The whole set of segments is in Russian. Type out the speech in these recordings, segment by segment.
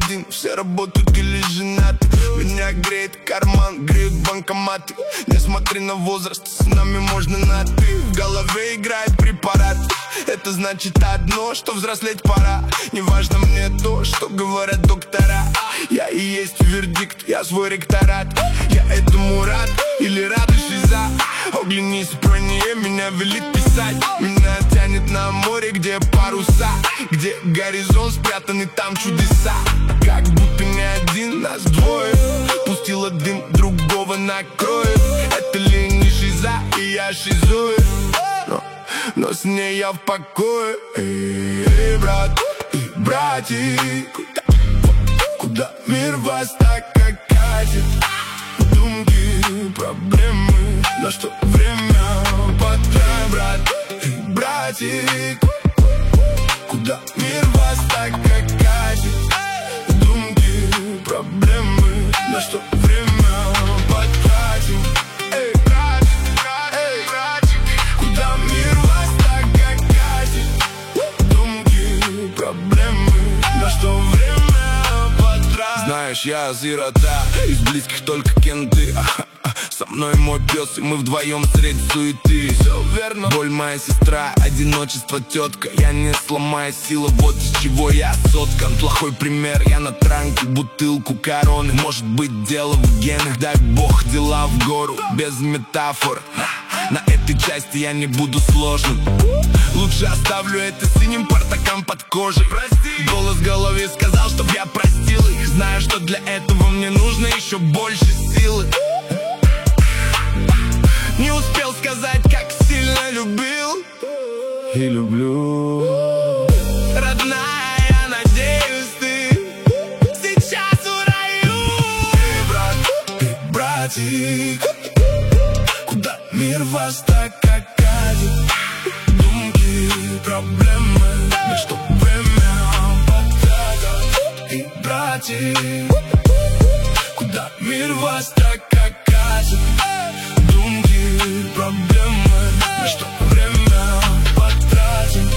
один, все работают или женаты. Меня греет карман, греют банкоматы. Не смотри на возраст, с нами можно на ты. В голове играет препарат. Это значит одно, что взрослеть пора. Не важно мне то, что говорят доктора. Я и есть вердикт, я свой ректорат. Я этому рад или рада шиза. Оглянись, про нее меня велит писать. Меня тянет на море, где паруса, где горизонт спрятан и там чудеса. Как будто не один, нас двое. Пустила дым, другого накроет. Это ли не шиза, и я шизоид. Но с ней я в покое. Эй, брат и братик, куда мир вас так катит? Думки, проблемы, на что время потрать, брат и братик, куда мир вас так катит? Думки, проблемы, на что время потратим? Эй, братик, эй, братик, куда мир вас так катит? Думки, проблемы, на что время потратим? Знаешь, я сирота, из близких только кенты. Со мной мой пес, и мы вдвоем среди суеты. Все верно. Боль моя сестра, одиночество тетка. Я не сломаю силы, вот из чего я соткан. Плохой пример, я на транке, бутылку короны. Может быть дело в генах, дай бог дела в гору. Без метафор, на этой части я не буду сложным. Лучше оставлю это синим портакам под кожей. Прости. Голос в голове сказал, чтоб я простил их. Знаю, что для этого мне нужно еще больше силы. Не успел сказать, как сильно любил и люблю. Родная, я надеюсь, ты сейчас в раю. Эй, брат, эй, братик, куда мир вас так катит? Думки, проблемы, на что время потратил. Эй, братик, куда мир вас так катит? Проблемы, на что время потратим.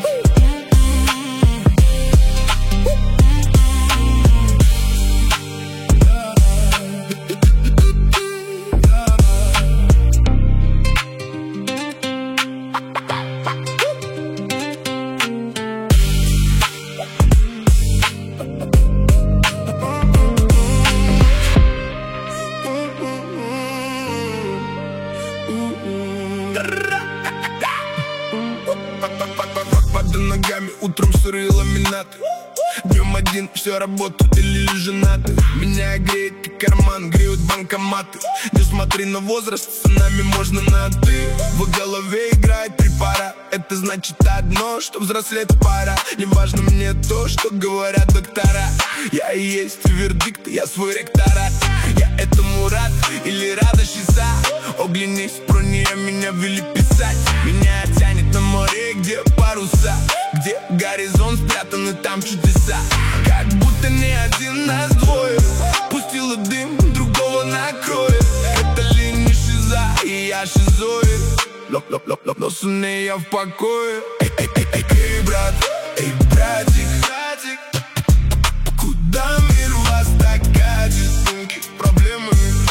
Под ногами утром сырые ламинаты. Днем один, все работают или женаты. Меня греет карман, греют банкоматы. Не смотри на возраст, с нами можно на ты. В голове играет препарат. Это значит одно, что взрослеть пора. Не важно мне то, что говорят доктора. Я и есть вердикт, я свой ректорат. Я этому рад или рада шиза. Оглянись, про нее меня вели писать. Меня тянет на море, где паруса, где горизонт спрятан и там чудеса. Как будто не один, нас двое. Пустила дым, другого накроет. Это ли не шиза, и я шизоид. Но с ней я в покое. Эй, брат, эй, братик, куда мир вас так катит? Думки, проблемы,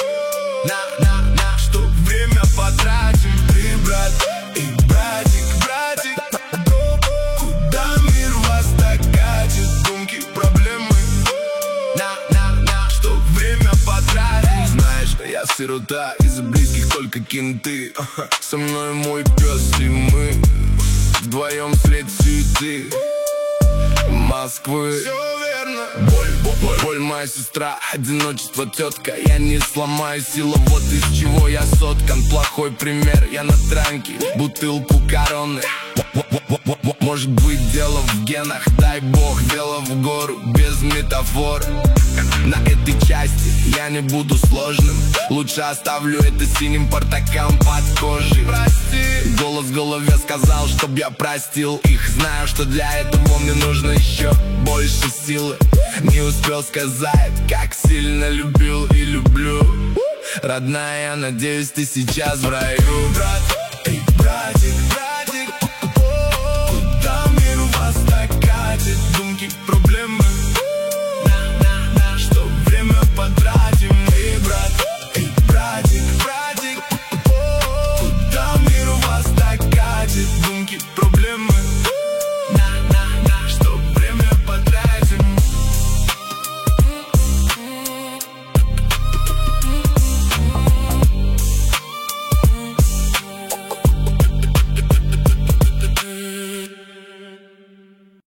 на что время потратим? Эй, брат, эй, братик, куда мир вас так катит? Думки, проблемы, на что время потратим? Знаешь, что я сирота, из близких только кенты. Со мной мой пес и мы вдвоем средь суеты Москвы. Все верно. Боль моя сестра, одиночество тетка. Я не сломаю силу, вот из чего я соткан. Плохой пример, я на транке, бутылку короны. Может быть дело в генах, дай бог дело в гору. Без метафор, на этой части я не буду сложным. Лучше оставлю это синим портакам под кожей. Прости. Голос в голове сказал, чтоб я простил их. Знаю, что для этого мне нужно еще больше силы. Не успел сказать, как сильно любил и люблю. Родная, я надеюсь, ты сейчас в раю. Брат, эй, братик,